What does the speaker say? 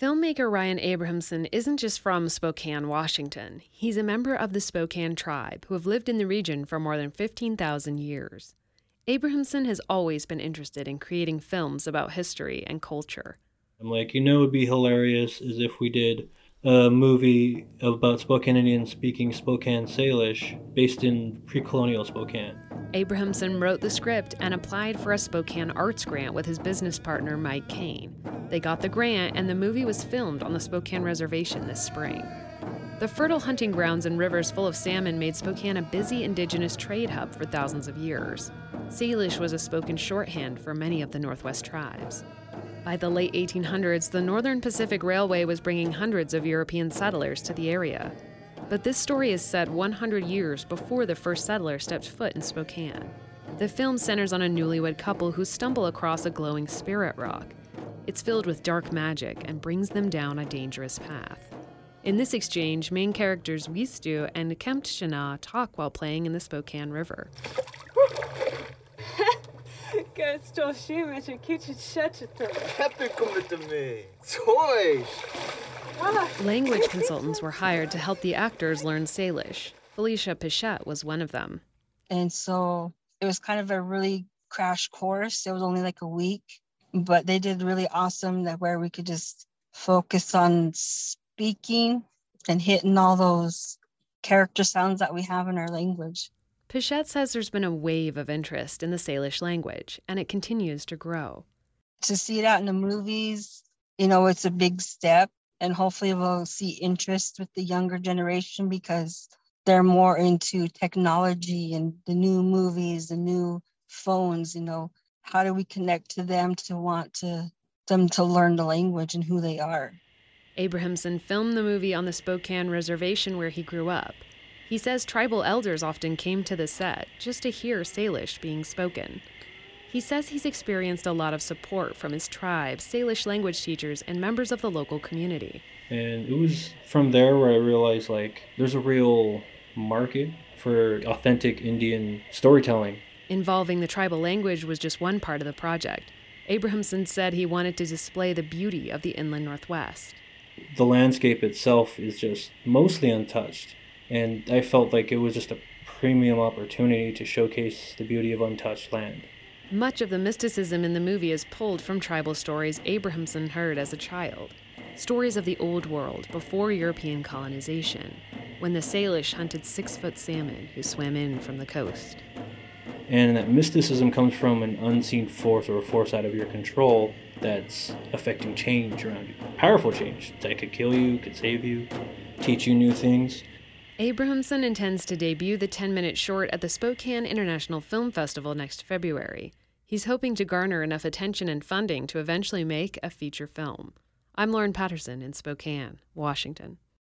Filmmaker Ryan Abrahamson isn't just from Spokane, Washington. He's a member of the Spokane tribe who have lived in the region for more than 15,000 years. Abrahamson has always been interested in creating films about history and culture. I'm like, it would be hilarious is if we did a movie about Spokane Indians speaking Spokane Salish based in pre-colonial Spokane. Abrahamson wrote the script and applied for a Spokane Arts grant with his business partner Mike Kane. They got the grant, and the movie was filmed on the Spokane Reservation this spring. The fertile hunting grounds and rivers full of salmon made Spokane a busy indigenous trade hub for thousands of years. Salish was a spoken shorthand for many of the Northwest tribes. By the late 1800s, the Northern Pacific Railway was bringing hundreds of European settlers to the area. But this story is set 100 years before the first settler stepped foot in Spokane. The film centers on a newlywed couple who stumble across a glowing spirit rock. It's filled with dark magic and brings them down a dangerous path. In this exchange, main characters Wistu and Kemptshana talk while playing in the Spokane River. Language consultants were hired to help the actors learn Salish. Felicia Pichette was one of them. And so it was kind of a really crash course. It was only like a week, but they did really awesome that where we could just focus on speaking and hitting all those character sounds that we have in our language. Pichette says there's been a wave of interest in the Salish language, and it continues to grow. To see it out in the movies, it's a big step, and hopefully we'll see interest with the younger generation because they're more into technology and the new movies, the new phones, how do we connect to them to want them to learn the language and who they are. Abrahamson filmed the movie on the Spokane Reservation where he grew up. He says tribal elders often came to the set just to hear Salish being spoken. He says he's experienced a lot of support from his tribe, Salish language teachers, and members of the local community. And it was from there where I realized, there's a real market for authentic Indian storytelling. Involving the tribal language was just one part of the project. Abrahamson said he wanted to display the beauty of the inland Northwest. The landscape itself is just mostly untouched, and I felt like it was just a premium opportunity to showcase the beauty of untouched land. Much of the mysticism in the movie is pulled from tribal stories Abrahamson heard as a child. Stories of the old world before European colonization, when the Salish hunted 6-foot salmon who swam in from the coast. And that mysticism comes from an unseen force or a force out of your control that's affecting change around you. Powerful change that could kill you, could save you, teach you new things. Abrahamson intends to debut the 10-minute short at the Spokane International Film Festival next February. He's hoping to garner enough attention and funding to eventually make a feature film. I'm Lauren Patterson in Spokane, Washington.